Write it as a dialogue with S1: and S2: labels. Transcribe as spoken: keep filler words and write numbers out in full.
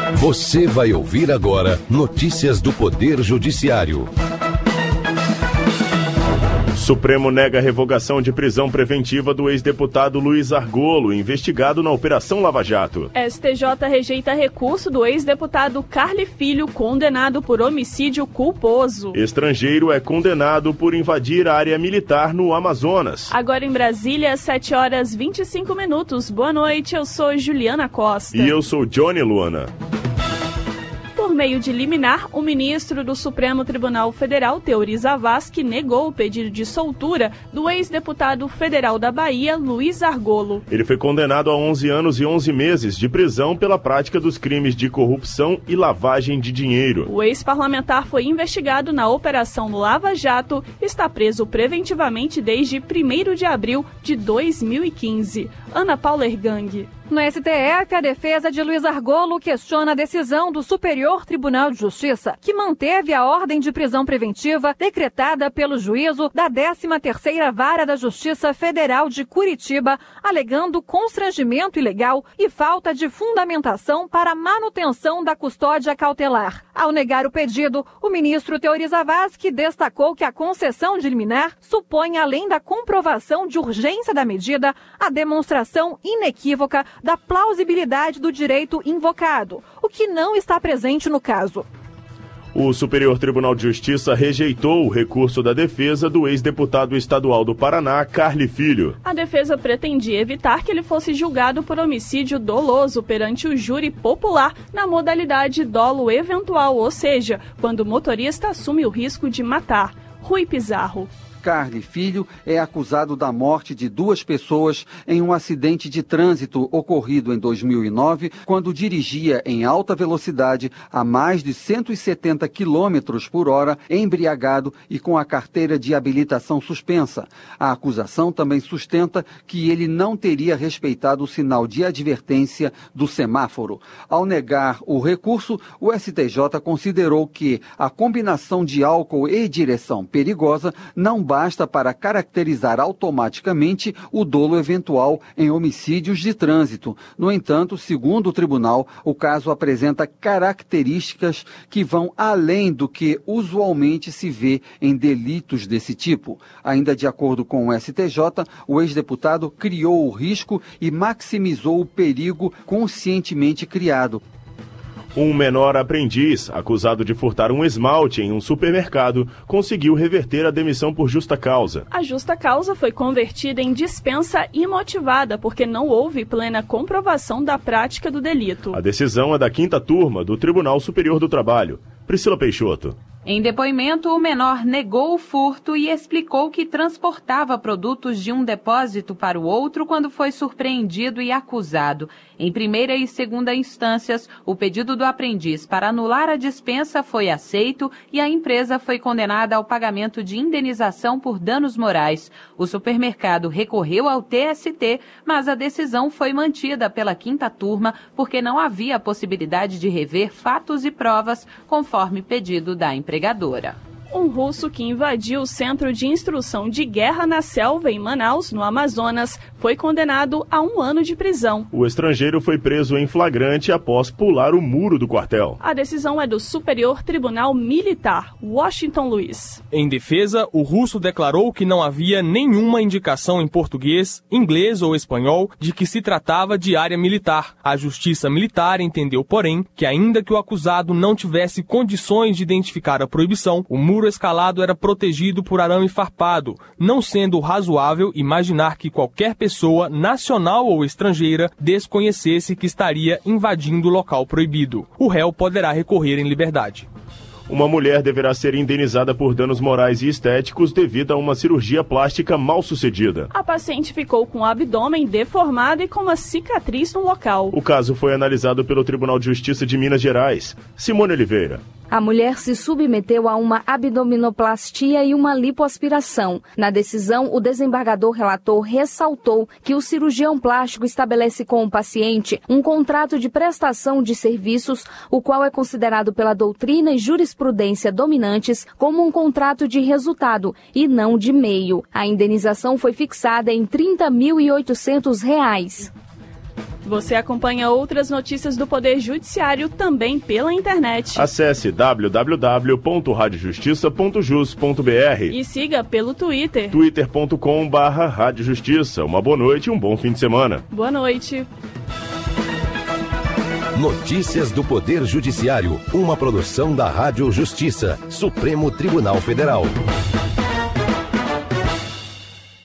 S1: Você vai ouvir agora notícias do Poder Judiciário.
S2: Supremo nega a revogação de prisão preventiva do ex-deputado Luiz Argolo, investigado na Operação Lava Jato.
S3: S T J rejeita recurso do ex-deputado Carli Filho, condenado por homicídio culposo.
S2: Estrangeiro é condenado por invadir a área militar no Amazonas.
S3: Agora em Brasília, sete horas e vinte e cinco minutos. Boa noite, eu sou Juliana Costa.
S2: E eu sou Johnny Luana.
S3: Por meio de liminar, o ministro do Supremo Tribunal Federal, Teori Zavascki, negou o pedido de soltura do ex-deputado federal da Bahia, Luiz Argolo.
S2: Ele foi condenado a onze anos e onze meses de prisão pela prática dos crimes de corrupção e lavagem de dinheiro.
S3: O ex-parlamentar foi investigado na Operação Lava Jato e está preso preventivamente desde primeiro de abril de dois mil e quinze. Ana Paula Ergang.
S4: No S T F, a defesa de Luiz Argolo questiona a decisão do Superior Tribunal de Justiça, que manteve a ordem de prisão preventiva decretada pelo juízo da décima terceira Vara da Justiça Federal de Curitiba, alegando constrangimento ilegal e falta de fundamentação para a manutenção da custódia cautelar. Ao negar o pedido, o ministro Teori Zavascki destacou que a concessão de liminar supõe, além da comprovação de urgência da medida, a demonstração inequívoca da plausibilidade do direito invocado, o que não está presente no caso.
S2: O Superior Tribunal de Justiça rejeitou o recurso da defesa do ex-deputado estadual do Paraná, Carli Filho.
S3: A defesa pretendia evitar que ele fosse julgado por homicídio doloso perante o júri popular na modalidade dolo eventual, ou seja, quando o motorista assume o risco de matar. Rui Pizarro.
S5: Carli Filho é acusado da morte de duas pessoas em um acidente de trânsito ocorrido em dois mil e nove, quando dirigia em alta velocidade a mais de cento e setenta quilômetros por hora, embriagado e com a carteira de habilitação suspensa. A acusação também sustenta que ele não teria respeitado o sinal de advertência do semáforo. Ao negar o recurso, o S T J considerou que a combinação de álcool e direção perigosa não basta basta para caracterizar automaticamente o dolo eventual em homicídios de trânsito. No entanto, segundo o tribunal, o caso apresenta características que vão além do que usualmente se vê em delitos desse tipo. Ainda de acordo com o S T J, o ex-deputado criou o risco e maximizou o perigo conscientemente criado.
S2: Um menor aprendiz, acusado de furtar um esmalte em um supermercado, conseguiu reverter a demissão por justa causa.
S3: A justa causa foi convertida em dispensa imotivada, porque não houve plena comprovação da prática do delito.
S2: A decisão é da quinta turma do Tribunal Superior do Trabalho. Priscila Peixoto.
S6: Em depoimento, o menor negou o furto e explicou que transportava produtos de um depósito para o outro quando foi surpreendido e acusado. Em primeira e segunda instâncias, o pedido do aprendiz para anular a dispensa foi aceito e a empresa foi condenada ao pagamento de indenização por danos morais. O supermercado recorreu ao T S T, mas a decisão foi mantida pela quinta turma porque não havia possibilidade de rever fatos e provas, conforme pedido da empregadora.
S3: Um russo que invadiu o Centro de Instrução de Guerra na Selva, em Manaus, no Amazonas, foi condenado a um ano de prisão.
S2: O estrangeiro foi preso em flagrante após pular o muro do quartel.
S3: A decisão é do Superior Tribunal Militar, Washington Luiz.
S7: Em defesa, o russo declarou que não havia nenhuma indicação em português, inglês ou espanhol de que se tratava de área militar. A Justiça Militar entendeu, porém, que ainda que o acusado não tivesse condições de identificar a proibição, o muro escalado era protegido por arame farpado, não sendo razoável imaginar que qualquer pessoa, nacional ou estrangeira, desconhecesse que estaria invadindo o local proibido. O réu poderá recorrer em liberdade.
S2: Uma mulher deverá ser indenizada por danos morais e estéticos devido a uma cirurgia plástica mal sucedida.
S3: A paciente ficou com o abdômen deformado e com uma cicatriz no local.
S2: O caso foi analisado pelo Tribunal de Justiça de Minas Gerais. Simone Oliveira.
S8: A mulher se submeteu a uma abdominoplastia e uma lipoaspiração. Na decisão, o desembargador relator ressaltou que o cirurgião plástico estabelece com o paciente um contrato de prestação de serviços, o qual é considerado pela doutrina e jurisprudência dominantes como um contrato de resultado e não de meio. A indenização foi fixada em trinta mil e oitocentos reais.
S3: Você acompanha outras notícias do Poder Judiciário também pela internet.
S2: Acesse w w w ponto rádio justiça ponto jus ponto b r
S3: e siga pelo Twitter.
S2: twitter ponto com barra rádio justiça. Uma boa noite e um bom fim de semana.
S3: Boa noite.
S1: Notícias do Poder Judiciário, uma produção da Rádio Justiça, Supremo Tribunal Federal.